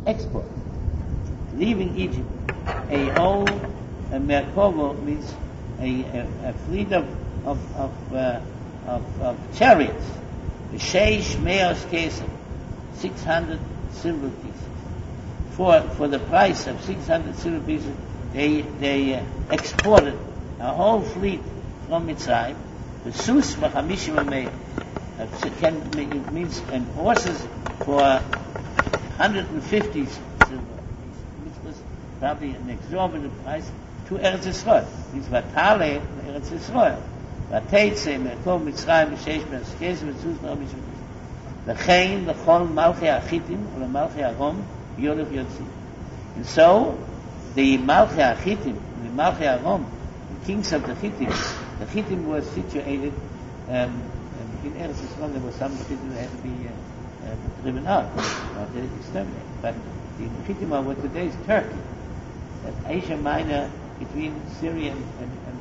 export, leaving Egypt. A whole Merkava means a fleet of chariots. The Sheish Meos Kesef, 600 silver pieces. For the price of 600 silver pieces, they exported a whole fleet from Mitzrayim. The Sus Machamishim Amei, it means horses for 150 silver, which was probably an exorbitant price to Eretz Yisrael. It means Vatale Eretz Yisrael. Vateitze Merkov Mitzrayim Sheish Meos Kesef Sus Machamishim Amei. L'chein l'chol Malchei Achitim or Malchei Arom Yodef Yotzi. And so the Malchei Achitim, the Malchei Arom, the kings of the Chittim was situated in Eretz Yisrael. There was some Chittim that had to be driven out or exterminated. But the Chittim are what today is Turkey. That Asia Minor between Syria and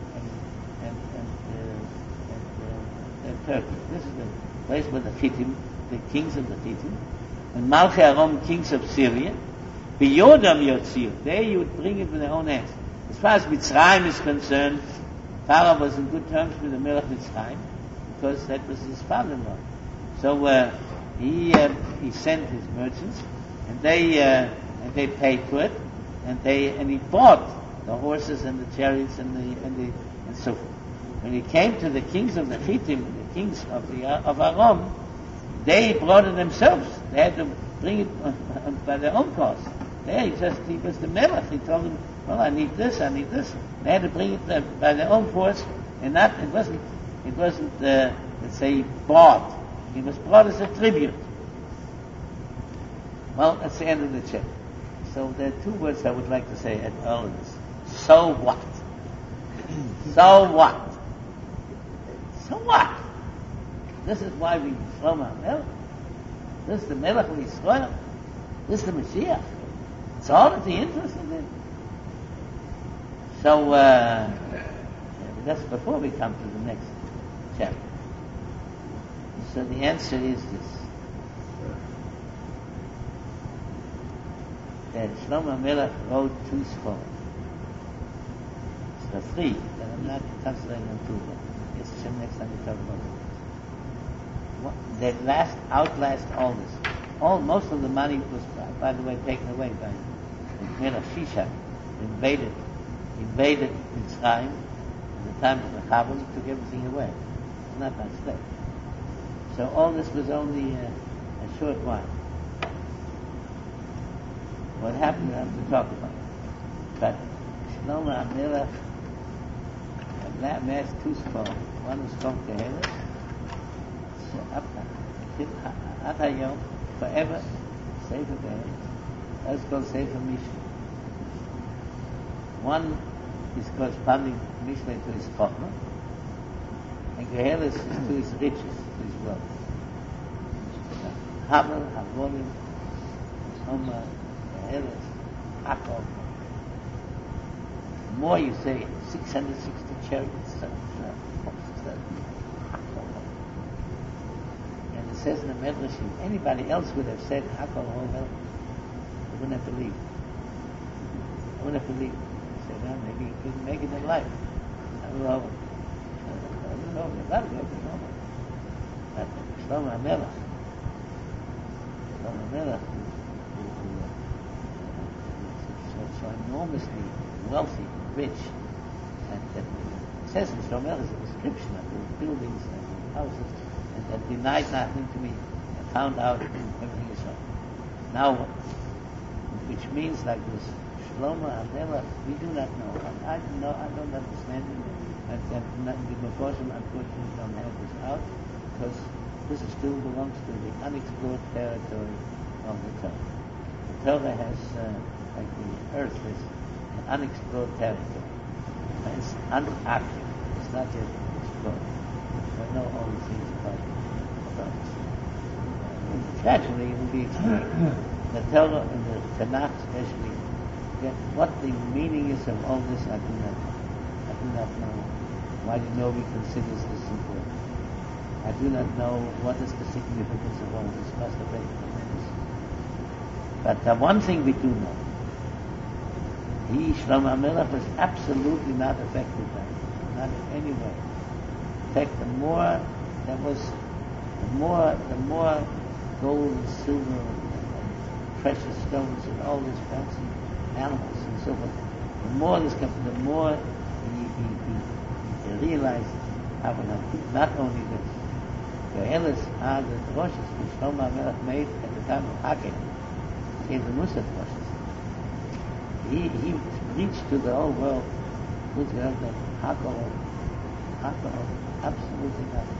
Turkey. This is the place where the Chittim, the kings of the Chittim, and Malchei Arom, kings of Syria, B'yodam Yotziu, they would bring it with their own hands. As far as Mitzrayim is concerned, Pharaoh was in good terms with the Melech Mitzrayim because that was his father-in-law. So he sent his merchants, and they paid for it, and he bought the horses and the chariots and so forth. When he came to the kings of the Chittim, the kings of Aram, they brought it themselves. They had to bring it by their own cost. He was the Melech. He told them, well, I need this. They had to bring it by their own force, and it wasn't let's say, bought. It was brought as a tribute. Well, that's the end of the chapter. So there are two words I would like to say at all of this. So what? So what? So what? This is why we Shlomo HaMelech. This is the Melech of Yisrael. This is the Mashiach. It's all that he interested in. So that's before we come to the next chapter. So the answer is this: that Shlomo HaMelech wrote two scrolls. So three, that I'm not concentrating on two, but it's next time we talk about it. That outlast all this. Most of the money was, by the way, taken away by Melech Shishak. Invaded Mitzrayim at the time of the Chavim, took everything away. It's not much left. So all this was only a short while. What happened, we have to talk about. But Shlomo HaMelech amassed two scrolls. One was called Keheles. Atayom, forever, Sefer Keheles. That's called Sefer Mishnah. One is corresponding Mishnah to his Chochmah, and Keheles is to his riches, to his wealth. Havel, Havolim, Homer, Keheles, Hakol. The more you say, 660 chariots, and it says in the Medrash, if anybody else would have said Hakol, I wouldn't have believed. Say, well, maybe he couldn't make it in life. I don't know. But Shlomo HaMelech, so enormously wealthy, rich, and that it says in Shlomo HaMelech is a description of the buildings and the houses, and that denied nothing to me and found out everything is so. Now, which means like this, Shlomo HaMelech, we do not know. I don't understand it. The Meforshim unfortunately don't have this out, because this still belongs to the unexplored territory of the Torah. The Torah has, like the earth, is an unexplored territory. It's unactive. It's not yet explored. We know all the things about it. Gradually it will be explored. The Torah and the Tanakh especially, what the meaning is of all this, I do not know. Why do Novi considers this important? I do not know what is the significance of all this. Must have been tremendous. But the one thing we do know, Shlomo HaMelech, was absolutely not affected by it, not in any way. In fact, the more gold and silver and precious stones and all these fancy animals and so forth, the more he realized how not only this. The Elis are the droshes which Shlomo HaMelech made at the time of Haggei. He gave the Musa droshes. He reached to the whole world with the alcohol, absolutely nothing.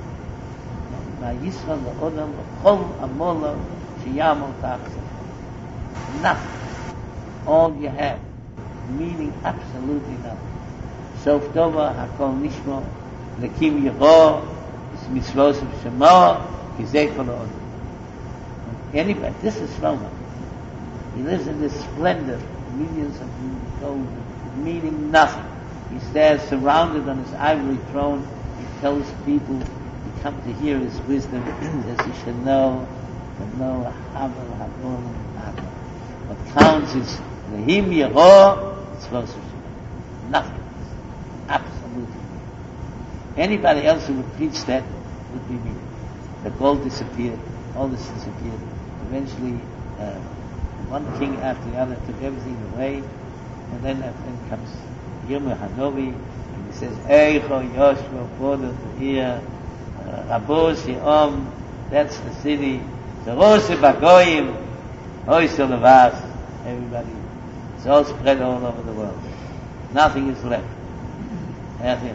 Nothing. All you have, meaning absolutely nothing. Sof Tova Hakol Nishmo Lekim Yeho Mitzvos of Shema Kizei Kol Ha'odom. Anybody, this is Shlomo. He lives in this splendor, millions of gold, meaning nothing. He stands surrounded on his ivory throne. He tells people who come to hear his wisdom that he should know Havel Hagolim Havel. What counts is Lehim Yeho Mitzvos of Shema. Nothing. Absolutely. Anybody else who would preach that would be me. The gold disappeared, all this disappeared. Eventually, one king after the other took everything away, and then comes Yirmiyah Hanovi, and he says, Eicho Yoshua Podo here, Rabos Yom, that's the city, the Rose Bagoyim, Oisel Levas, everybody. It's all spread all over the world. Nothing is left. Nothing.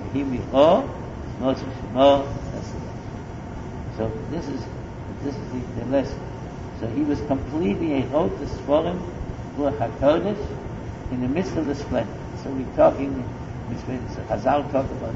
So this is the lesson. So he was completely, he wrote the Sforim, Ruach HaKodesh, in the midst of the splendor. So we're talking, so Chazal talk about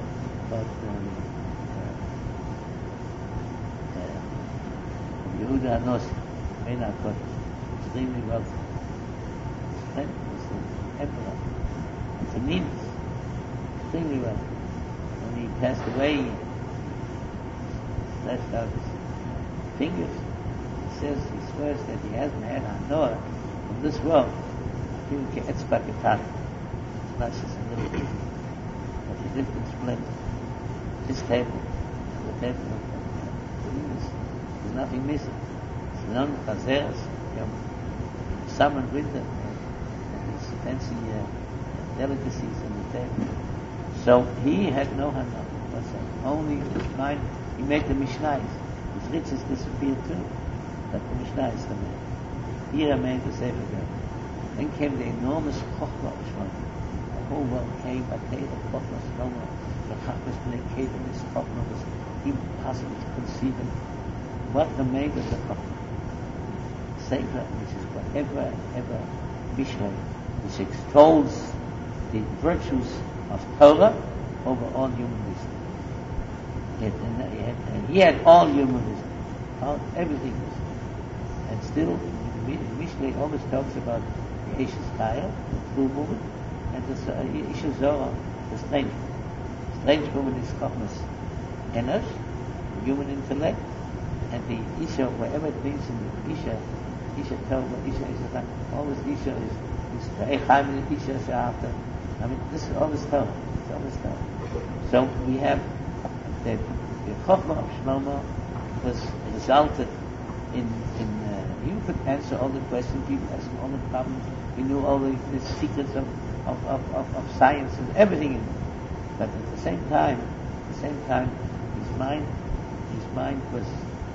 Yehuda HaNosi, Mein HaKodesh, extremely wealthy. Splendid, was the emperor. It's a meanness, extremely wealthy. When he passed away, he stretched out his fingers. He swears that he hasn't had Hanoah from this world. It's not just a little bit, but he lived in splendor. His table, the table of there's nothing missing. It's none chazeres, summer and winter, and these fancy delicacies on the table. So he had no Hanoah. Only his mind, he made the Mishnayos. His riches disappeared too. But the Mishnah is the man. Here made the Sefer Rebbe. Then came the enormous Chochmah of Shlomo. The whole world came, but the Chochmah of Shlomo, the Chachmas Bnei Kedem, this Chochmah was impossible to conceive it. What the made of the Chochmah? Sefer, which is forever, ever Mishnah, which extols the virtues of Torah over all human wisdom. And he had all human wisdom, everything was. And still, Mishnah always talks about the Eishes Chayil, the true woman, and the Isha Zohar, the strange woman. Strange woman is Chochmas Enosh, the human intellect, and the Isha, whatever it means in the Isha Torah, Isha, always Isha is the Echaim, Isha Sha'ata. I mean, this is all this Torah. It's all this Torah. So we have that the Chochmah of Shlomo was resulted in he could answer all the questions people asked him, all the problems. He knew all the secrets of science and everything in it. But at the same time, his mind was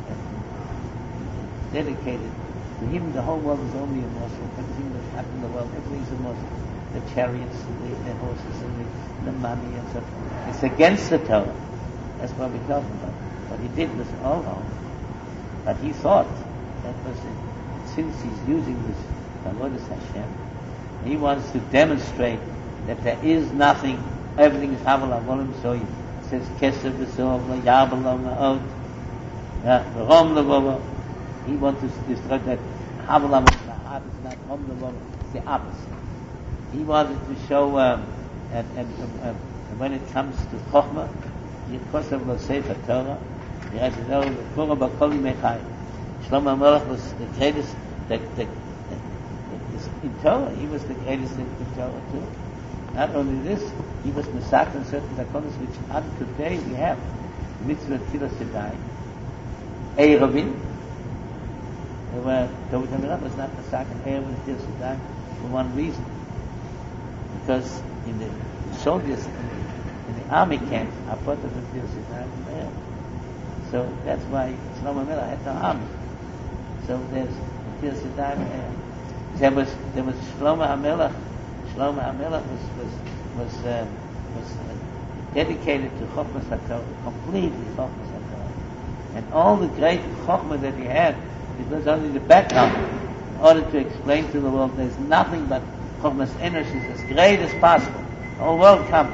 dedicated to him. The whole world was only a morsel. Everything that happened in the world, everything's a morsel. The chariots, and the horses, and the money, and so forth. It's against the Torah. That's what we're talking about. What he did was all wrong. But he thought that was it. Since he's using this Avodas Hashem, he wants to demonstrate that there is nothing, everything is Havel Avolim, so he says, Keser V'Sov, Yabel Ma'od, Rom Levova. He wants to destroy that Havel Avolim, is not Rom Levova, it's the opposite. He wanted to show, and when it comes to Chochmah, Yikosav Lo Sefer Torah, you have to know the Korah B'Kol Yimei Chayim. Shlomo HaMelech was the greatest, the In Torah, he was the greatest in Torah too. Not only this, he was Mesach and certain zakonos which unto today we have. Mitzvah Tfilas Yadayim, Erevin. David HaMelech was not Mesach and Erevin Tfilas Yadayim for one reason. Because in the soldiers, in the army camp, are part of the Tfilas Yadayim there. So that's why Shlomo Melech had no army. So there's Tfilas Yadayim there. There was Shlomo HaMelech. Shlomo HaMelech was dedicated to Chochmas HaTorah, completely Chochmas HaTorah. And all the great Chochmah that he had, it was only the background in order to explain to the world there's nothing but Chochmas Enosh is as great as possible. The whole world comes.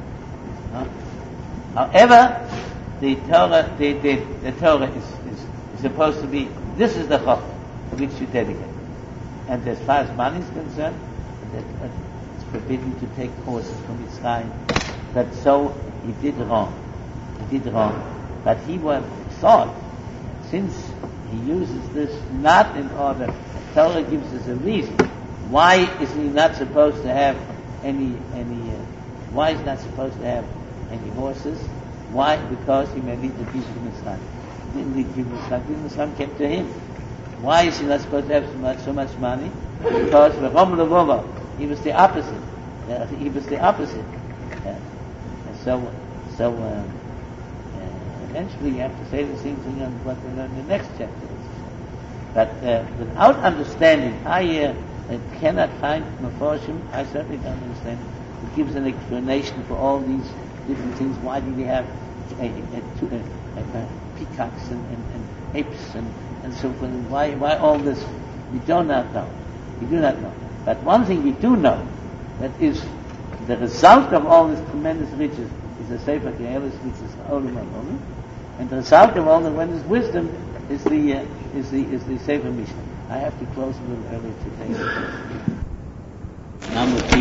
However, the Torah is supposed to be, this is the Chochmah which you dedicate. And as far as money is concerned, it's forbidden to take horses from Mitzrayim. But so he did wrong. But he thought, since he uses this not in order, the Torah gives us a reason. Why is he not supposed to have any horses? Why? Because he may lead the people to Mitzrayim. He didn't lead people to Mitzrayim. People to Mitzrayim came to him. Why is he not supposed to have so much money? Because he was the opposite. So eventually you have to say the same thing on what we learn in the next chapter. But without understanding, I cannot find Meforshim. I certainly don't understand. It gives an explanation for all these different things. Why did he have peacocks and apes and so forth? Why all this? We do not know. But one thing we do know, that is the result of all this tremendous riches is the Sefer Kehelis, which is Olam HaOlam, and the result of all the tremendous wisdom is the Sefer Mishnah. I have to close a little early today. Number 2.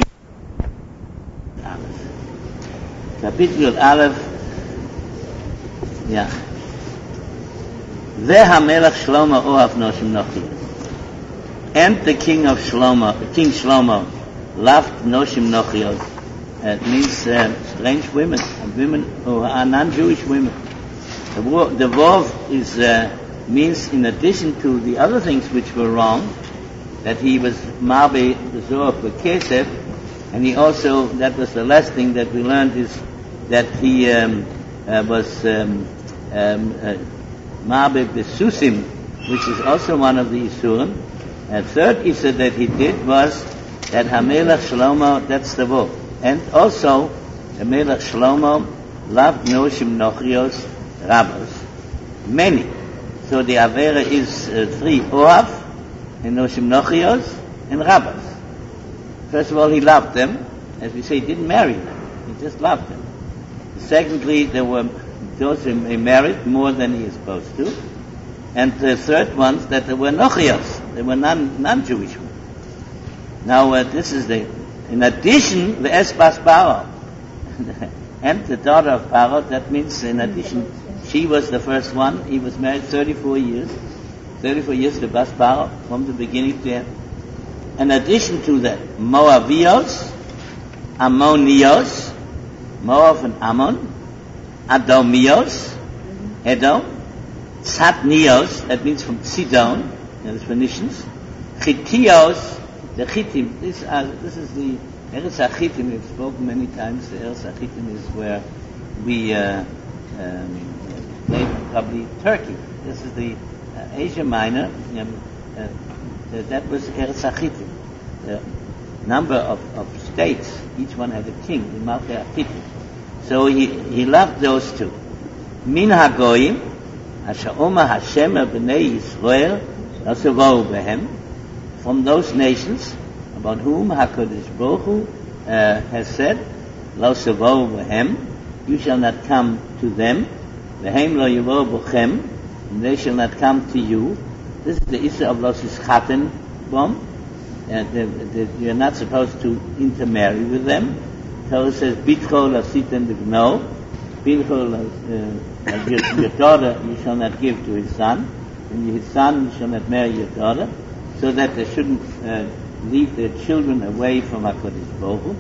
Kapitel Aleph. Yeah. והמלך שלמה אוהב נשים נוכריות. And the King Shlomo loved noshim nochriot. It means strange women who are non-Jewish women. The Vov means, in addition to the other things which were wrong, that he was Marbe the Zohar Kesef, and he also, that was the last thing that we learned, is that he was Marbe the Susim, which is also one of the Isurim. And third Issa that he did was that HaMelech Shlomo, that's the Vov. And also, HaMelech Shlomo loved Noshim Nochrios Rabbos, many. So the Avera is 3, Oav, and Noshim Nochrios, and Rabbos. First of all, he loved them. As we say, he didn't marry them. He just loved them. Secondly, there were those who married more than he is supposed to. And the third ones, that there were Nochrios. They were non-Jewish women. Now, this is in addition, the Esbas Paro. And the daughter of Paro, that means in addition, she was the first one. He was married 34 years. 34 years to Bas Paro, from the beginning to end. In addition to that, Moavios, Ammonios, Moab and Ammon, Adomios, Edom, Tzadnios, that means from Sidon, the Phoenicians, Chitios, the Chittim. This is the Eretz HaChittim. We've spoken many times. The Eretz HaChittim is where we claim probably Turkey. This is the Asia Minor. That was Eretz HaChittim. The number of states, each one had a king, the Malchei HaChittim. So he loved those two. Min HaGoyim, Asher Omar Hashem B'nei Yisrael, Nosevou Behem, from those nations about whom HaKadosh Baruch Hu has said, Lo Sevou Behem, you shall not come to them, Behem Lo Yevou Bochem, and they shall not come to you. This is the issue of Los Ischaten Bom, you're not supposed to intermarry with them. Torah says, Bitcho Lasiten Livno, Bitcho your daughter you shall not give to his son, and his son you shall not marry your daughter, so that there shouldn't lead their children away from HaKadosh Baruch Hu.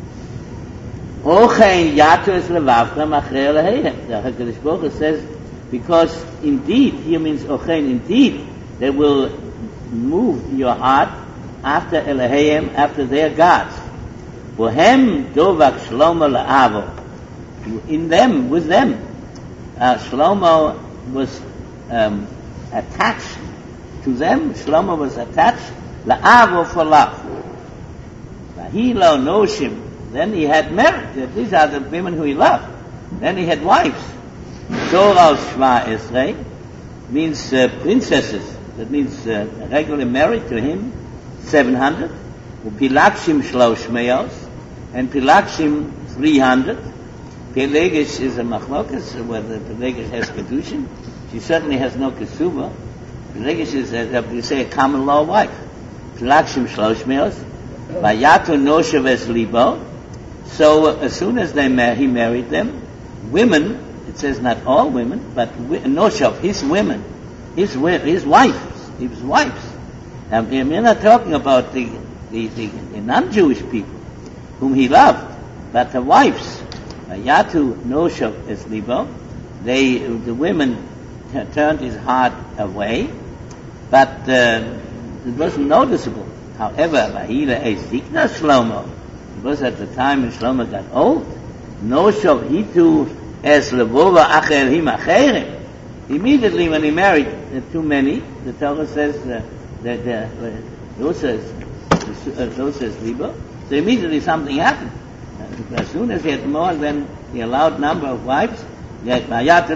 Ochein yato es levavchem achrei Eloheihem. The HaKadosh Baruch Hu says, because indeed, here means ochein, indeed, they will move your heart after Eloheihem, after their gods. Bohem dovak Shlomo la'avo. In them, with them, Shlomo was attached to them. Shlomo was attached la'avo for love. He lo noshim. Then he had married. These are the women who he loved. Then he had wives. Torah Shva Esrei means princesses. That means regularly married to him, 700. Pilakshim Shlosh Meos, and Pilakshim 300. Pelegish is a machlokas, whether Pelegish has kedushin. She certainly has no kesuva. Pelegish is, you say, a common law wife. Pilakshim Shlosh Meos, Vayato Noshev Es Libo. So as soon as he married them, women, it says not all women, but Noshev, his women, his wives. And we're not talking about the non-Jewish people whom he loved, but the wives. Yatu Noshev es libo. The women turned his heart away, but it wasn't noticeable. However, Vahila Ezikna Shlomo, it was at the time when Shlomo got old. Noshev hitu es levova acher him acherim. Immediately when he married too many, the Torah says that those says libo. So immediately something happened. As soon as he had more than the allowed number of wives, but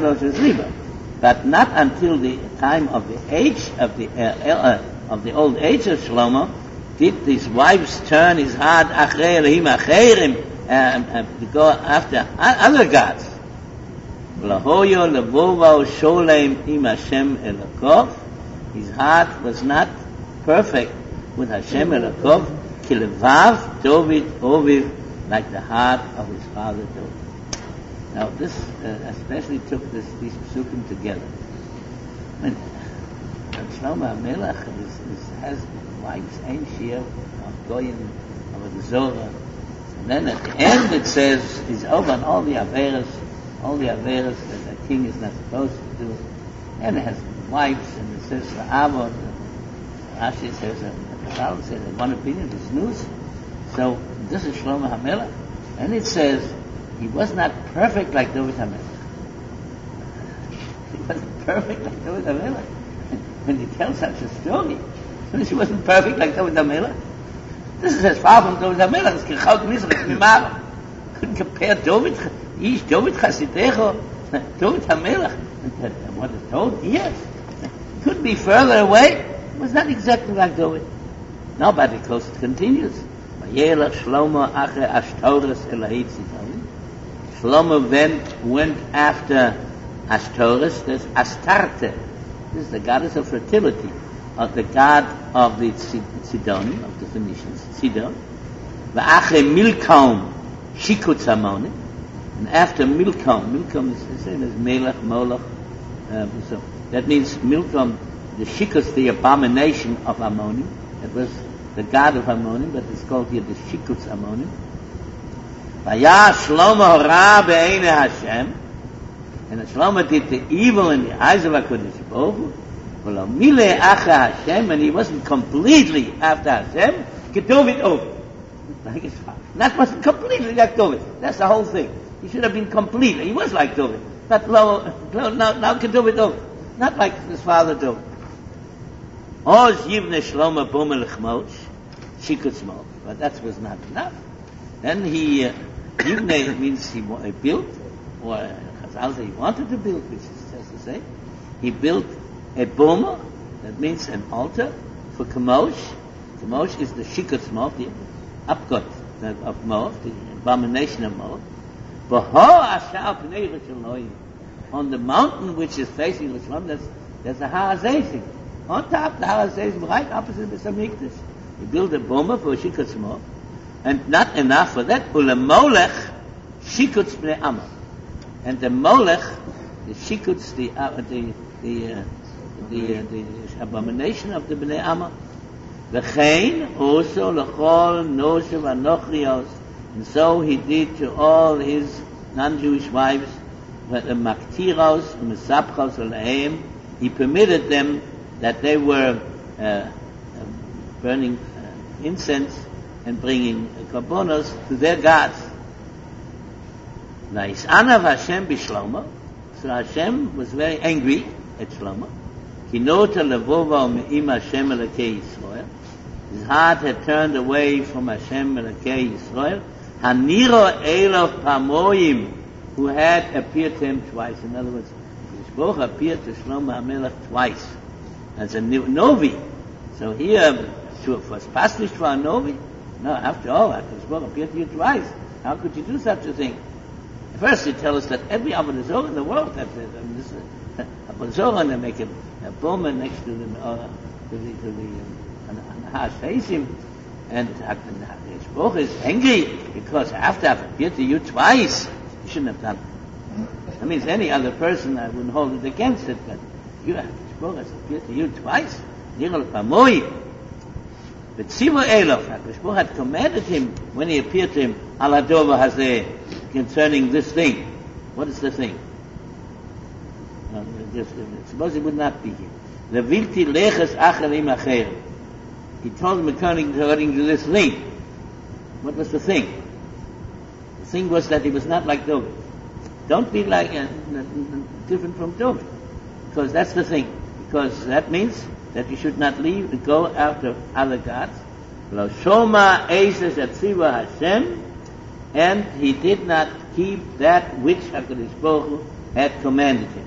not until the time of the age of the old age of Shlomo did his wives turn his heart to go after other gods. His heart was not perfect with Hashem Elokov, kilevav David Oviv, like the heart of his father David. Now this especially took these psukim together. When Shlomo HaMelech has wives, Ein Shir, of Goyim, of the Zohar, and then at the end it says he's over on all the averas that a king is not supposed to do, and it has wives, and it says for Avot, Rashi says, the Bible says that one opinion is news. So this is Shlomo HaMelech, and it says he was not perfect like David HaMelech. He wasn't perfect like David HaMelech. When you tell such a story, he wasn't perfect like David HaMelech. This is as far from David HaMelech as Kirchot Mizrach Mimar. Couldn't compare David Chasidecho, David HaMelech. What is told? Yes. Could be further away. It was not exactly like David. No, but of course it continues. Shlomo went after Ashtoreth. There's Astarte. This is the goddess of fertility, of the god of the Sidonim, of the Phoenicians, Sidon. V'ache Milcom Shikutz Ammonim. And after Milcom is the same as Melech, Moloch. So that means Milcom, the Shikutz, the abomination of Ammonim. It was the god of Ammonim, but it's called here the Shikutz Ammonim. Vaya Shlomo Ra Be'ene Hashem. And Shlomo did the evil in the eyes of HaKadosh Baruch Hu. And he wasn't completely after Hashem. Kedovit over. Like his father. That wasn't completely like David. That's the whole thing. He should have been completely. He was like David. Not now Kedovit over. Not like his father David. Oz Yivne Shlomo Bomel Chmoch. She could smoke. But that was not enough. Then he, Yivne means he built, or Chazal say he wanted to build, which is just to say. He built a boma, that means an altar, for Kamosh. Kamosh is the Shikutz Moav, the upgot of Moav, the abomination of Moav. On the mountain which is facing Yerushalayim, there's a Har HaZeisim. On top, the Har HaZeisim, right opposite the Mikdash. He built a boma for Shikutz Moav, and not enough for that. Ulemolech Shikutz Bnei Amma. And the Molech, the Shikutz, the abomination of the Bnei Amma. V'chein also l'chol noshev anochrios, and so he did to all his non-Jewish wives, the maktiros, mesapchos aleim. He permitted them that they were burning incense and bringing korbanos to their gods. V'is'anav Hashem b'Shlomo. So Hashem was very angry at Shlomo. Kinota levova me'im Hashem elokei Yisrael. His heart had turned away from Hashem elokei Yisrael. Haniro elof pamoyim, who had appeared to him twice. In other words, Yishboch appeared to Shlomo HaMelech twice as a Novi. So here, was Paslish for a Novi? No, after all, Yishboch appeared to you twice. How could you do such a thing? First, you tell us that every Avodah Zorah in the world, Avodah Zorah, and they make a boma next to the Nahash Haisim, and Yishboch is angry because after I've appeared to you twice, you shouldn't have done it. That means any other person, I wouldn't hold it against it, but Yishboch has appeared to you twice. Nirol Pamoy. But Tzivu Elof, Yishboch had commanded him when he appeared to him, Aladova Hazeh, concerning this thing. What is the thing? Suppose he would not be here. The Vilti Leches Acharim Acher. He told him according to this thing. What was the thing? The thing was that he was not like David. Don't be like different from David, because that's the thing. Because that means that you should not leave and go after other gods. Lo shoma eishes atziva Hashem, and he did not keep that which HaKadosh Baruch Hu had commanded him.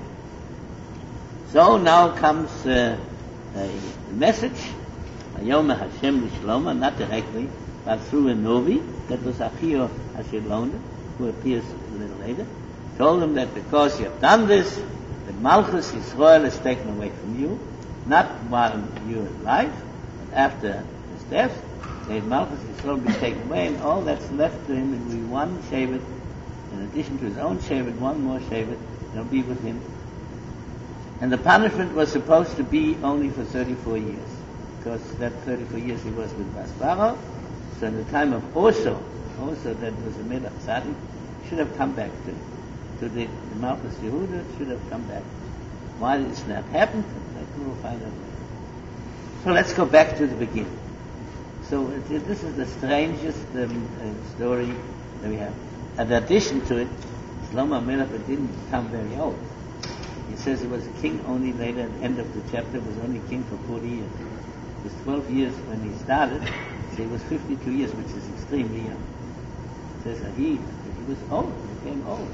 So now comes a message, Yom Hashem L'Shlomo, not directly, but through a Novi, that was Achio Hashilona, who appears a little later, told him that because you have done this, the Malchus Yisrael is taken away from you, not while you are alive, but after his death, the Malchus Yisrael will be taken away, and all that's left to him will be one Shevet, in addition to his own Shevet, one more Shevet, that'll be with him. And the punishment was supposed to be only for 34 years, because that 34 years he was with Basbara. So in the time of Oso that was a Melech Tzaddik, should have come back to the Malchus Yehuda, should have come back. Why did this not happen? We will find out later. So let's go back to the beginning. So this is the strangest story that we have. In addition to it, Shlomo HaMelech didn't become very old. He says he was a king only later, at the end of the chapter, was only king for 40 years. It was 12 years when he started, so he was 52 years, which is extremely young. He says that he was old, he became old.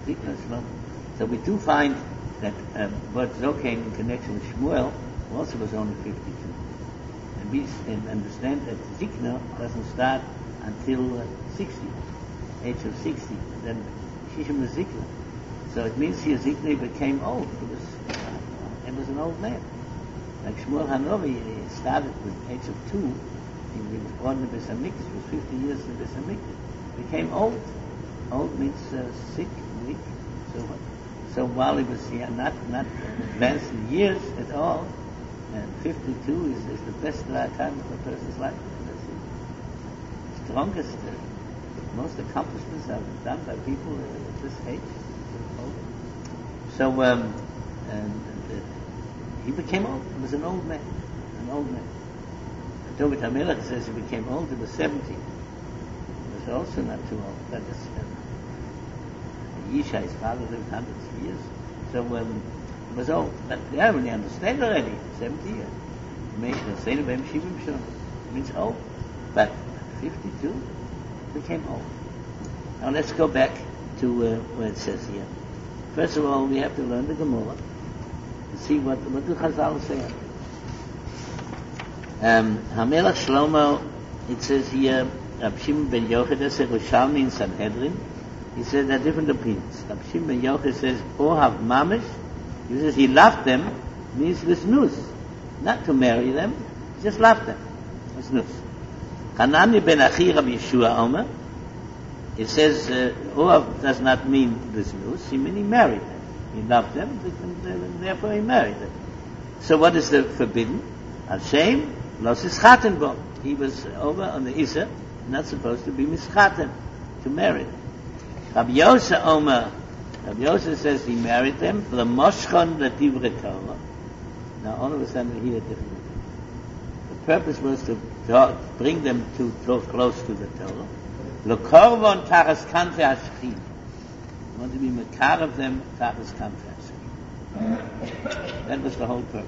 So we do find that what came in connection with Shmuel also was only 52. And we understand that Zikna doesn't start until 60, age of 60. Then Shishim was Zikna. So it means here Zikna became old. He was an old man. Like Shmuel Hanovi, he started with the age of 2. He was born in the Beis Hamikdash. He was 50 years in the Beis Hamikdash. Became old. Old means sick, weak. So while he was not advanced in years at all, and 52 is the best time of a person's life. The strongest, most accomplishments are done by people at this age. So he became old. He was an old man. David HaMelech says he became old. He was 70. He was also not too old. But Yishai, his father, lived hundreds of years. So he was old. But when you understand already, 70 years. It means old. But 52 became old. Now let's go back to where it says here. First of all, we have to learn the Gemara to see what the Chazal say. HaMelech Shlomo, it says here, Rab Shimon ben Yochai, that's a Yerushalmi in Sanhedrin. He says there are different opinions. Rab Shimon ben Yochai says, Ohav Mamish. He says he loved them, means Lisnus. Not to marry them, he just loved them. Lisnus. Hanani ben Achi Rab Yeshua Omer. It says, Ohav does not mean Lisnus, he means he married them. He loved them, and therefore he married them. So what is the forbidden? Hashem, Los ischaten bo. He was over on the Issa, not supposed to be mischaten, to marry. Rabbi Yosef Omer, Rabbi Yosef says he married them for the moshchon l'divrei Torah. Now all of a sudden we hear a different thing. The purpose was to bring them too close to the Torah. L'korvon taras kanfe hashchina. You want to be mekar of them taras kanfe hashchina. That was the whole purpose.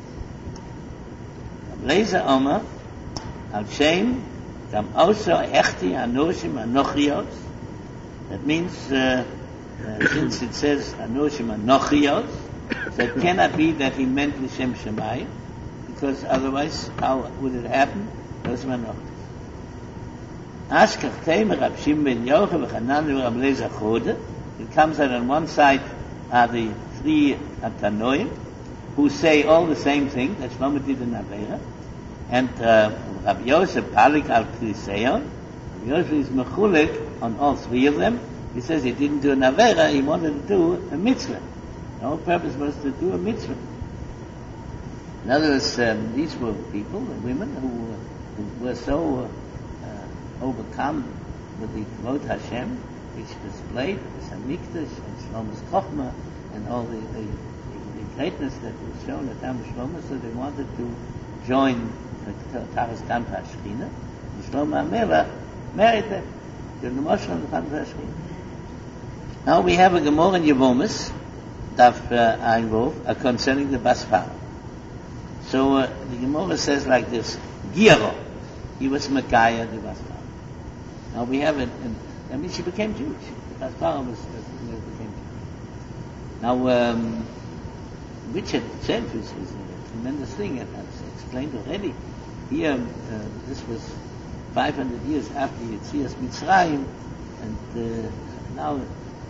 Lezer Omer, al shem gam oso echti anoshim anochios. That means, since it says anoshim anochios, so it cannot be that he meant l'shem shemayim, because otherwise, how would it happen? Anoshim anochios. Ashkach teim Rab Shimon ben Yochai v'Chanan Rab Lezer Chode. It comes out on one side are the three Tanoim, who say all the same thing, that Shlomo did in Avera. And Rabbi Yosef Palik al Kriseyon, Rabbi Yosef is mechulik on all three of them. He says he didn't do an Avera, he wanted to do a mitzvah. The whole purpose was to do a mitzvah. In other words, these were people, women, who were so overcome with the Kvod Hashem, which displayed the Samikdash and Shlomo's Chochmah and all the greatness that was shown at Tam Shlomo, so they wanted to join Taras Kanfe Hashchina. Shlomo HaMelech married them to the Moshchon Kanfe Hashchina. Now we have a Gemara in Yevomis, Daf Einwolf, concerning the Bas Pharaoh. So the Gemara says like this: Giro, he was Mekayah the Bas Pharaoh. Now we have it. I mean, she became Jewish. Bas Pharaoh became Jewish. Now, which itself is a tremendous thing, and I've explained already. Here, this was 500 years after Yetzias Mitzrayim, and now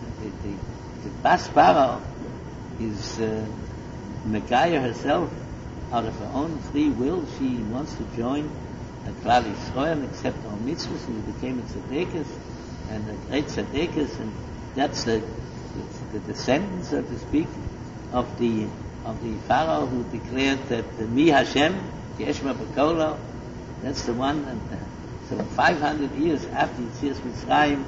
the Bas Pharaoh is Megaya herself, out of her own free will. She wants to join the Klal Yisrael, accept all mitzvahs, and he became a tzedekis, and a great tzedekis, and that's the descendant, so to speak, of the Pharaoh who declared that Mi Hashem, Yeshma B'Kolo, that's the one. And so 500 years after Yetzias Mitzrayim,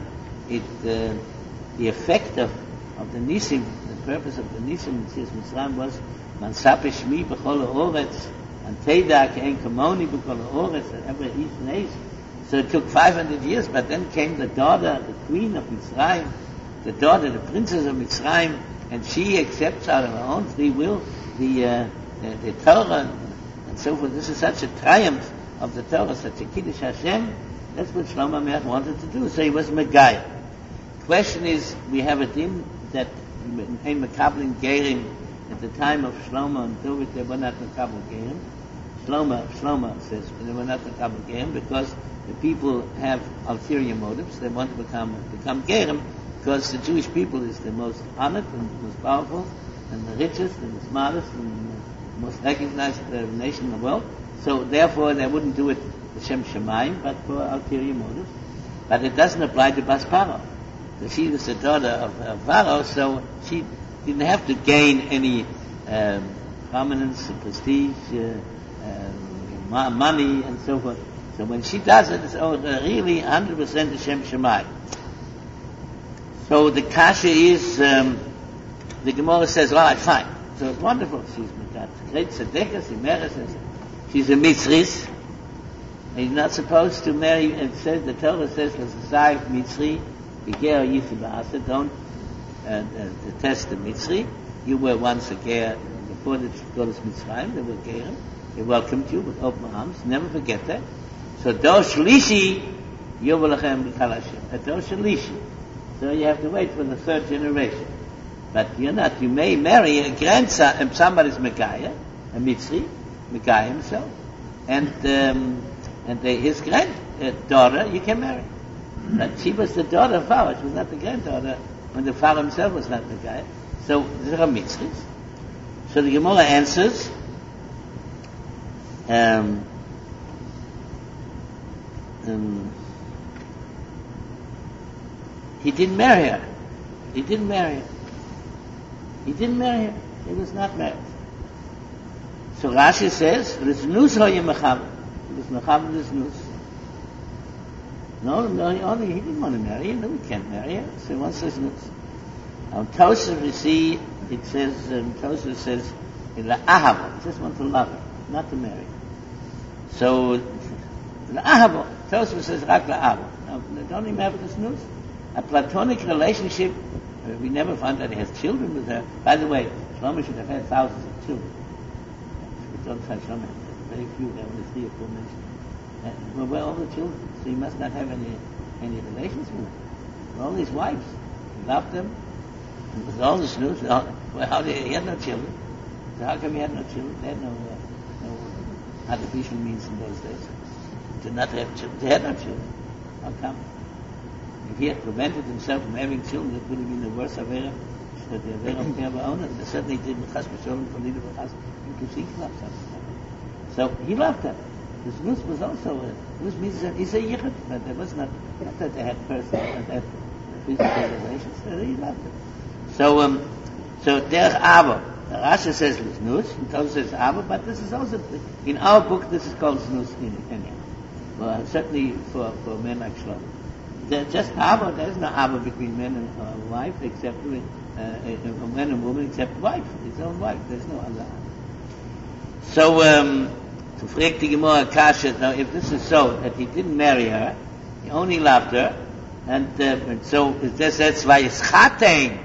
the effect of the Nisim, the purpose of the Nisim in Yetzias Mitzrayim was Man Sapeh Shmi B'Chol Ha'oretz, and Teda Ke'en Kamoni B'Chol Ha'oretz, that every each nation. So it took 500 years, but then came the daughter, the queen of Mitzrayim, the daughter, the princess of Mitzrayim, and she accepts out of her own free will the Torah and so forth. This is such a triumph of the Torah, such a Kiddush Hashem. That's what Shlomo HaMelech wanted to do. So he was Megayah. Question is, we have a din that in Mekabelin Gerim at the time of Shlomo and David, they were not Mekabel Gerim. Shlomo says they were not Mekabel Gerim because the people have ulterior motives. They want to become Gerim, because the Jewish people is the most honored and the most powerful and the richest and the smartest and the most recognized nation in the world. So therefore they wouldn't do it L'Shem Shemayim, but for ulterior motives. But it doesn't apply to Bas Pharaoh. So she was the daughter of Pharaoh, so she didn't have to gain any prominence, prestige, money and so forth. So when she does it, it's really 100% L'Shem Shemayim. So the kasha is, the Gemara says, all right, fine. So it's wonderful. She's got great tzedekah, she's a mitzris. And you're not supposed to marry, and says, the Torah says, l'sasayif mitzri, b'ger yifi ba'asa, don't detest the mitzri. You were once a ger, before the Golos Mitzrayim, they were gerim. They welcomed you with open arms. Never forget that. So, dor shlishi, yovel lachem b'chal Hashem. A dor shlishi. So you have to wait for the third generation. But you're not. You may marry a grandson, and somebody's Megayah, a Mitzri, Megayah himself, and his granddaughter you can marry. But she was the daughter of Pharaoh. She was not the granddaughter when the Pharaoh himself was not Megayah. So there are Mitzris. So the Gemara answers. He didn't marry her. He was not married. So Rashi says, He was Mechaber the Znus. No, he didn't want to marry her. No, he can't marry her. So he wants the Znus. On Tosaf, you see, it says, Tosaf says, La'ahava. He just wants to love her, not to marry her. So, La'ahava. Tosaf says, Rak La'ahava. Now, don't even have the Znus. A platonic relationship, we never found that he has children with her. By the way, Shlomo should have had thousands of children. We don't say Shlomo, very few, there were 3 or 4 mentioned. Where all the children? So he must not have any relations with them. All his wives, he loved them. And with all the snooze, he had no children. So how come he had no children? They had no artificial means in those days. Did not have children. They had no children. How come? If he had prevented himself from having children, it would have been the worst Avera. That the Avera of Peh Ba'ona. They certainly didn't chas v'sholem for Lida v'chas into Sikhlaf. So he loved her. The Znus was also Znus means that he's a yichud, but there was not that they had personal, that physical relations. So he loved her. So derech Ava. Rashi says Znus, and Tosaf says Ava, but this is also in our book. This is called Znus in Kenya. Well, certainly for men like Shlomo. There's just Ava. There is no Ava between man and wife, except with man and woman, except wife, his own wife. There's no other Ava. So. To frag the Gemara Kasha, now if this is so, that he didn't marry her, he only loved her, and so that's why Vayischatein,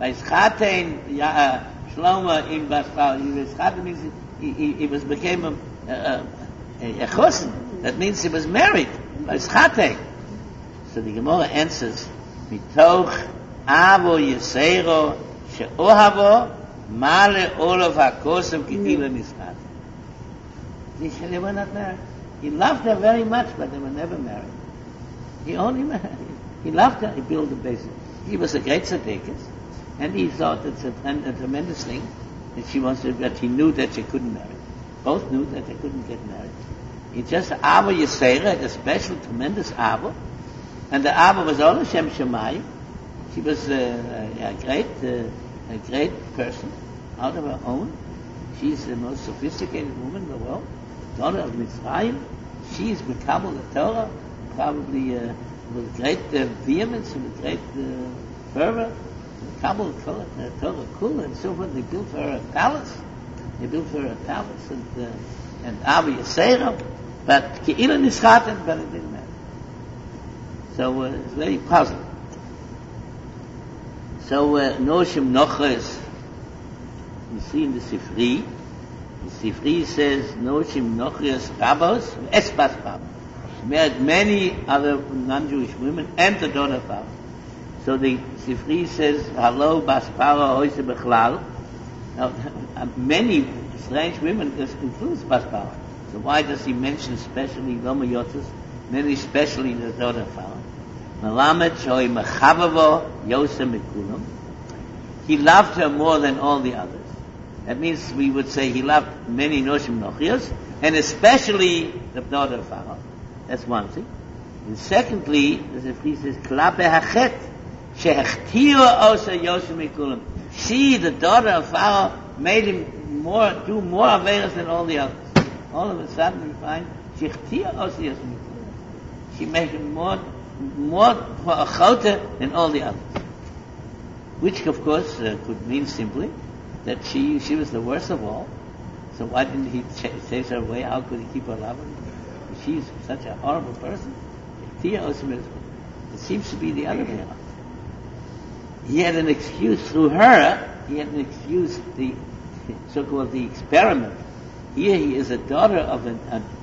Shlomo in Basfal, Vayischatein means he became a chosen. That means he was married. Vayischatein. So the Gemara answers, Mitoch Avo Yisero She'ohavo Male Olav HaKosem K'Tila Nischat. They were not married. He loved her very much, but they were never married. He only married. He loved her. He built a basis. He was a great tzaddikus, and he thought it's a tremendous thing that she wants to. That he knew that she couldn't marry. Both knew that they couldn't get married. He just Ava Yisera, a special, tremendous Ava, and the Ava was all Hashem Shemayim. She was a great person out of her own. She's the most sophisticated woman in the world. Daughter of Mitzrayim, she is Mekabel the Torah, probably with great vehemence and with great fervor. Mekabel the Torah Kula and so forth. They built for her a palace. And Ava Yisera, but Ke'ilah Nischaten, but it didn't matter. So it's very puzzling. So Noshim Noches, you see in the Sifri. The Sifri says, Noshim Nochias Rabos, Espas Rabos. She married many other non-Jewish women and the daughter of Rabos. So the Sifri says, Halo Baspara Hoise Bechlal. Now, many strange women, this includes Baspara. So why does he mention especially Loma Yotzes, many especially the daughter of Rabos? Malamed Shoi Mechavavo Yosef Mekulam. He loved her more than all the others. That means we would say he loved many Noshim Nochios, and especially the daughter of Pharaoh. That's one thing. And secondly, as if he says, Klape Hachet, Shehechtiyo Osa Yosef Mekulam. She, the daughter of Pharaoh, made him do more Averas than all the others. All of a sudden we find, Shehechtiyo Osa Yosef Mekulam. She made him more for a chota than all the others. Which, of course, could mean simply that she was the worst of all. So why didn't he chase her away? How could he keep her loving? She's such a horrible person. It seems to be the other way around. He had an excuse through her. He had an excuse, the so-called the experiment. Here he is a daughter of a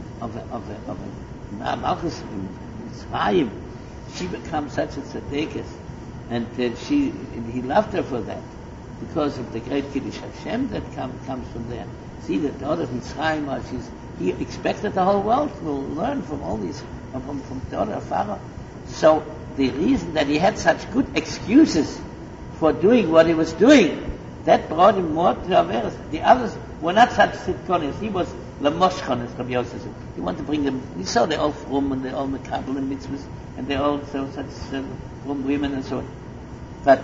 Malchus Mitzrayim. She becomes such a tzaddikus, and he loved her for that, because of the great Kiddush Hashem that comes from there. See, the daughter of Mitzrayim, he expected the whole world to learn from all these, from the daughter of Pharaoh. So the reason that he had such good excuses for doing what he was doing, that brought him more to Averis. The others were not such sitkonis. He was Lamoshchonis, Rabbi Yosef. He wanted to bring them. We saw they're all frum and they're all mekabel and mitzvahs, and they're all so such frum women and so on. But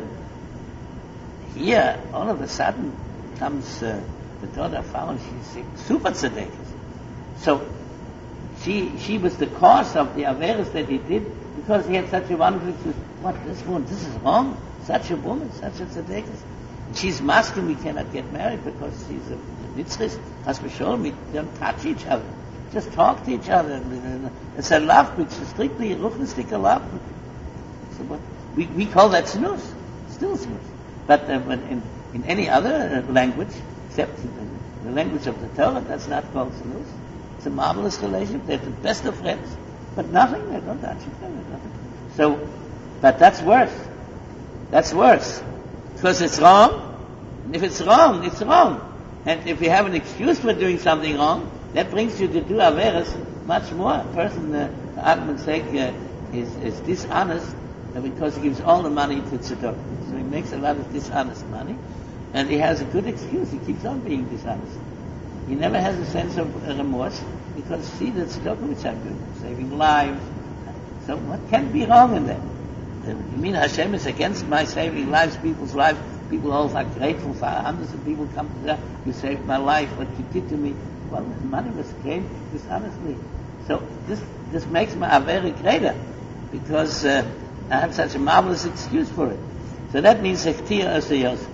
here, all of a sudden, comes the daughter of Pharaoh. She's super tzedekah. So She was the cause of the Averis that he did, because he had such a wonderful excuse. What, this woman, this is wrong? Such a woman, such a tzedekah. She's masking, we cannot get married because she's a mitzvah. As we show, we don't touch each other. Just talk to each other. It's a love, which is strictly ruchnistic love. So what, we call that snus, still snus. But in any other language, except the language of the Torah, that's not called snus. It's a marvelous relationship. They're the best of friends. But nothing, they don't touch each other. Nothing. So, but that's worse. That's worse. Because it's wrong. And if it's wrong, it's wrong. And if you have an excuse for doing something wrong, that brings you to do Averis much more. A person, for argument's sake, is dishonest because he gives all the money to tzedakah. So he makes a lot of dishonest money, and he has a good excuse. He keeps on being dishonest. He never has a sense of remorse because see the tzedakah which I'm doing, saving lives. So what can be wrong in that? You mean Hashem is against my saving lives, people's lives? People all are grateful for hundreds of people come to that. You saved my life. What you did to me? Well, the money was gained dishonestly. So this makes my Avera greater because I have such a marvelous excuse for it. So that means Hektir Asayos.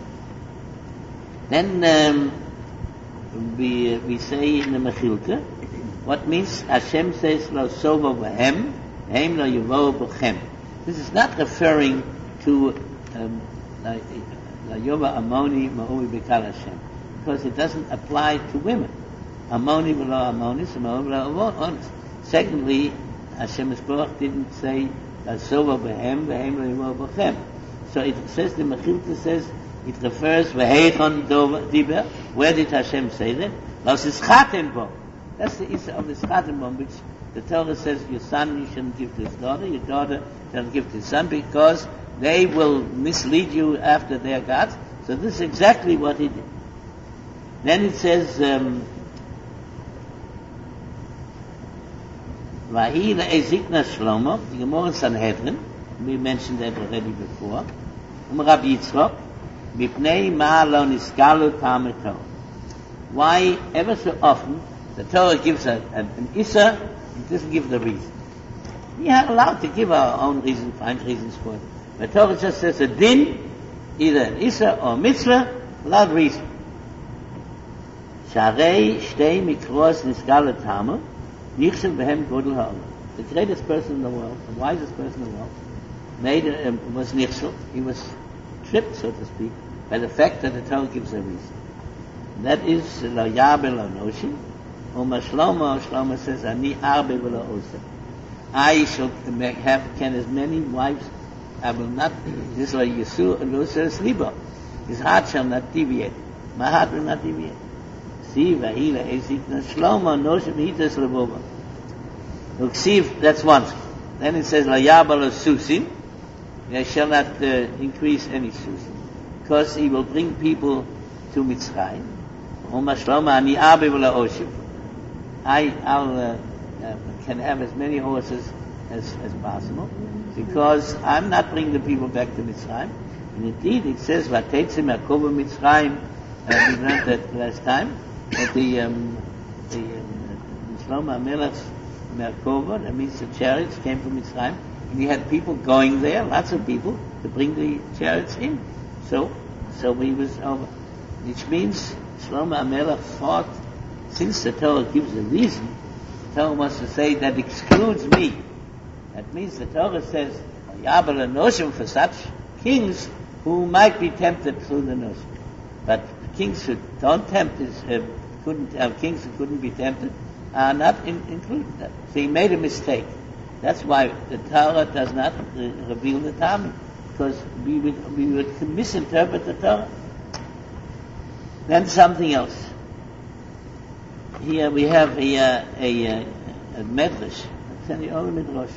Then we say in the Mechilta, what means Hashem says Lo Sova V'hem, Hem Lo Yavo B'chem. This is not referring to La Yova Amoni Ma'ui B'kal Hashem, because it doesn't apply to women. Amoni V'lo Amonis, Amoni V'lo Amonis. Secondly, Hashem Yisborach didn't say La Sova V'hem, V'hem Lo Yavo B'chem. So it says, the Mechilta says, it refers V'heichon Diber. Where did Hashem say that? Los Ischatem Bo. That's the Issa of the Ischatem Bo, which the Torah says your son you shouldn't give to his daughter, your daughter shouldn't give to his son, because they will mislead you after their gods. So this is exactly what he did. Then it says, Vahi le'ezikna Shlomo, the Gemara Sanhedrin, we mentioned that already before, Rabbi Yitzchok, mipnei ma lo niskalu tameto. Why ever so often the Torah gives an Issa, it doesn't give the reason. We are allowed to give our own reason, find reasons for it. The Torah just says a din, either an Issa or mitzvah, without reason. Sharei shtei mikros niskalu tamu, nichsel behem godel ha'olam. The greatest person in the world, the wisest person in the world, was nichsel. He was tripped, so to speak, by the fact that the Torah gives a reason. That is lo yabe lo noshim. Shlomo says, Ani arbe v'lo osem. I shall can as many wives. I will not. This is like Yesu and says libo. His heart shall not deviate. My heart will not deviate. See, va'ila ezikna Shlomo noshim hitas leboba. Look, see if that's one. Then it says la yabe lo susim. They shall not increase any susim, because he will bring people to Mitzrayim. I can have as many horses as possible, because I'm not bringing the people back to Mitzrayim. And indeed, it says, "Vatetzim Yaakov Mitzrayim." We learned that last time. That the Shlomo HaMelech's Merkava, that means the chariots came from Mitzrayim, and he had people going there, lots of people, to bring the chariots in. So he was over. Which means Shlomo HaMelech thought, since the Torah gives a reason, the Torah wants to say that excludes me. That means the Torah says, Yabal and Noshim, for such kings who might be tempted through the Noshim. But kings who don't tempt, kings who couldn't be tempted, are not included. That. So he made a mistake. That's why the Torah does not reveal the Talmud, because we would misinterpret the Torah. Then something else. Here we have a medrash. It's in the old midrash.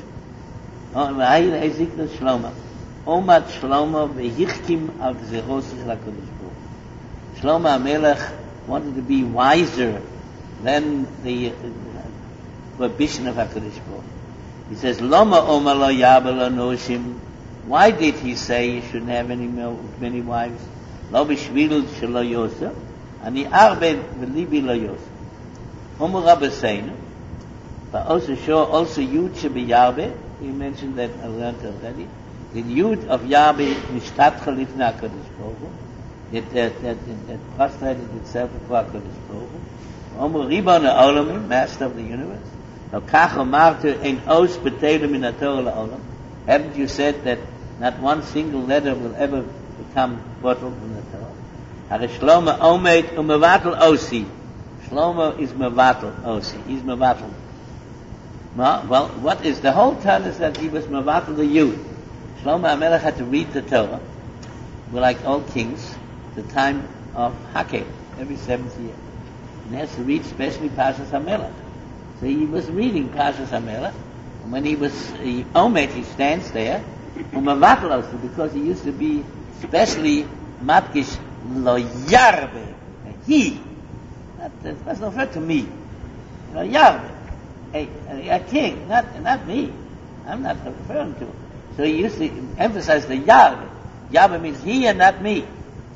Shlomo. Omat Shlomo vehichkim al gzeros shel HaKadosh Baruch Hu. Shlomo HaMelech wanted to be wiser than the prohibition of HaKadosh Baruch Hu. He says, Loma Omar lo yabel lo noshim. Why did he say you shouldn't have many wives? Lo b'shvil shelo yosef, ani arbe v'libi lo yosef. Omer Rabbeinu, But also Yud should be Yarbe. You mentioned that I learned already. The Yud of Yarbe Nishtatcha Lifnei HaKadosh Baruch Hu. It prostrated itself before HaKadosh Baruch Hu. Omer Ribon HaOlamim, Master of the universe. Kach Omartu Ein Os B'Teilum Min HaTorah LaOlam. Haven't you said that not one single letter will ever become bottled in the Torah? Hare Shlomo Omed Umevatel Osi. Shlomo is Mevatel Osi. He's Mevatel. Well, what is the whole Torah is that he was Mevatel the Yud. Shlomo HaMelech had to read the Torah. We're like all kings, the time of Hakel, every 7th year. And he has to read especially Parshas HaMelech. So he was reading Parshas HaMelech, and when he Omed, he stands there, Umevatel Osi, because he used to be especially Matkish Lo Yarbe. He. That doesn't refer to me. Lo Yarbe. A king, not me. I'm not referring to him. So he used to emphasize the Yarbe. Yarbe means he and not me.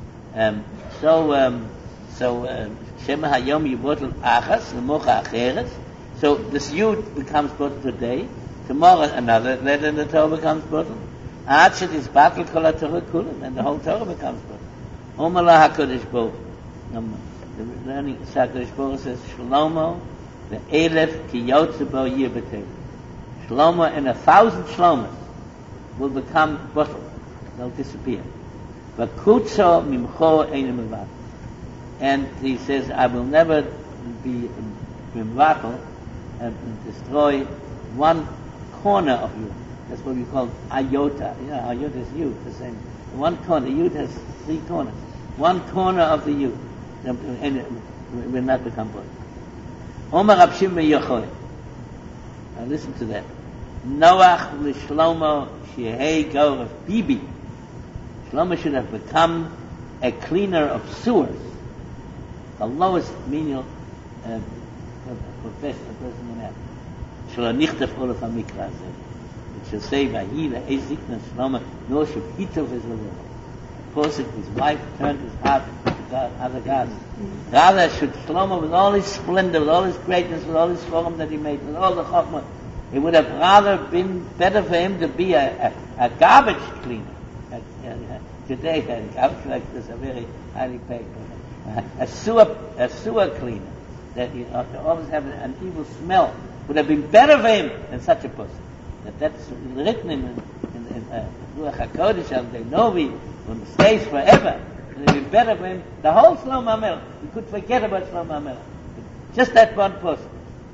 So Shema Hayom Yibotel Achas, L'mocha Acheres. So this Yud becomes bottled today. Tomorrow another letter in the Torah becomes bottled. Achet is battle kol HaTorah kulam, and the whole Torah becomes bottled. Omer HaKadosh Baruch Hu. The learning HaKadosh Baruch Hu says Shlomo the Elef ki yotze bo yir b'teil. Shlomo and 1,000 Shlomos will become bottled. They'll disappear. V'kutzo mimcho ein mevatel. And he says, I will never be mevatel and destroy one corner of you. That's what we call ayota. Ayota is yud, the same. One corner. Yud has 3 corners. One corner of the yud. And it will not become bottled. Omer Rab Shimon Yochai. Now listen to that. Noach l'Shlomo shehei goref bibi. Shlomo should have become a cleaner of sewers. The lowest menial profession a person can have. Shlo nichtef olaf hamikra hazeh. It should say vayi le'ezikna Shlomo no shebitov es le'lev. Posek, his wife turned his heart to other gods. Rather should Shlomo, with all his splendor, with all his greatness, with all his form that he made, with all the chokmah, it would have rather been better for him to be a garbage cleaner. Today, a garbage collector is a very highly paid person. A sewer cleaner that to always have an evil smell would have been better for him than such a person. That's written in Ruach HaKodesh and they know we when it stays forever. It would be better for him. The whole Shlomo HaMelech, you could forget about Shlomo HaMelech. Just that one person.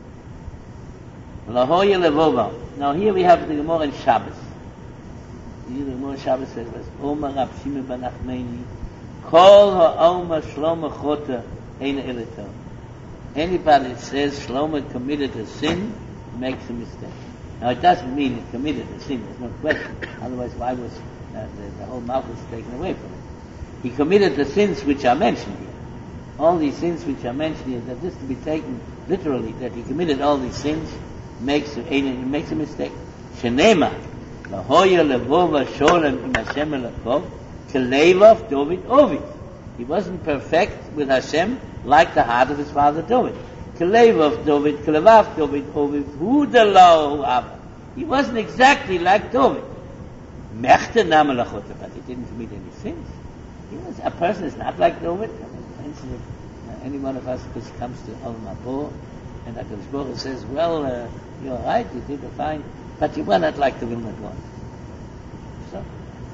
Now here we have the Gemara in Shabbos. Here the Gemara in Shabbos says, Omer Rab Shimon ben Nachmani, Kol ha'omer Shlomo chota ein eletor. Anybody that says Shlomo committed a sin makes a mistake. Now it doesn't mean he committed a sin, there's no question. Otherwise why was the whole mouth was taken away from him? He committed the sins which are mentioned here. All these sins which are mentioned here, that this to be taken literally, that he committed all these sins, makes a mistake. Shenema, lahoya levova sholem im Hashem elakov, kelevav David Ovid. He wasn't perfect with Hashem like the heart of his father David. Kelevav David, kelevav David Ovid, hu delahu ava. He wasn't exactly like David. Mechte name lachota, but he didn't commit any sins. A person is not like David. Any one of us comes to Olam Haba, and HaKadosh Baruch Hu says, well, you're right, you did fine, but you were not like the Vilna Gaon. So,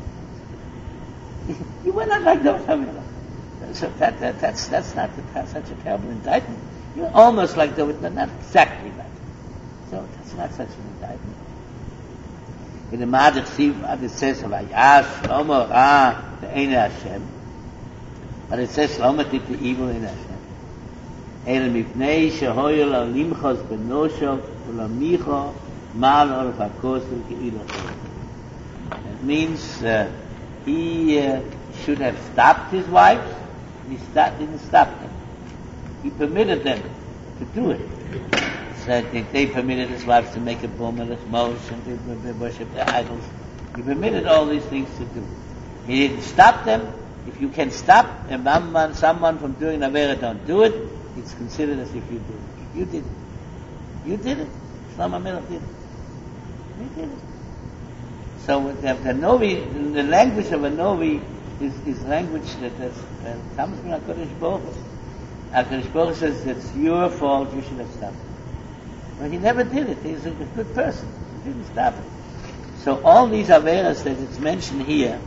you were not like David HaMelech. So that's not such a terrible indictment. You're almost like David, but not exactly like him. So that's not such an indictment. In the Ma'adich Siv, it says, Vayash Shlomo Ra Ve'ein Hashem. But it says Shlomo did the evil in Hashem. El mipnei shehoyo lo limchos benosho ulo micho mal orf hakosu ke'ilocho. It means he should have stopped his wives, and he didn't stop them. He permitted them to do it. So they permitted his wives to make a bomelech mosh and to worship their idols. He permitted all these things to do. He didn't stop them. If you can stop someone from doing an avera, don't do it. It's considered as if you did it. You did it. You did it. Shlomo Melech did it. He did it. So the Novi, the language of a Novi is language that comes from HaKadosh Baruch Hu. HaKadosh Baruch Hu says, it's your fault, you should have stopped it. But he never did it. He's a good person. He didn't stop it. So all these averas that it's mentioned here,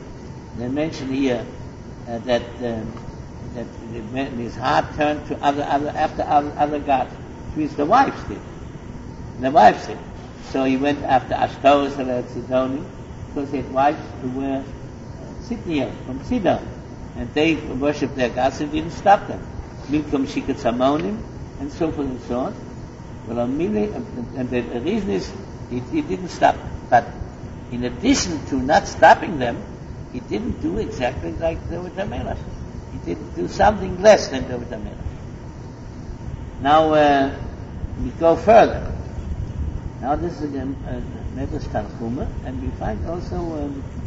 that his heart turned to other gods, which means the wives did. The wives did. So he went after Ashtoreth and Sidoni, because he had wives who were Sidonians from Sidon, and they worshipped their gods and didn't stop them. Milkom Shikat Samonim, and so forth and so on. Well, and the reason is he didn't stop. But in addition to not stopping them, he didn't do exactly like David HaMelech. He didn't do something less than David HaMelech. Now we go further. Now this is again Medrash Tanchuma, and we find also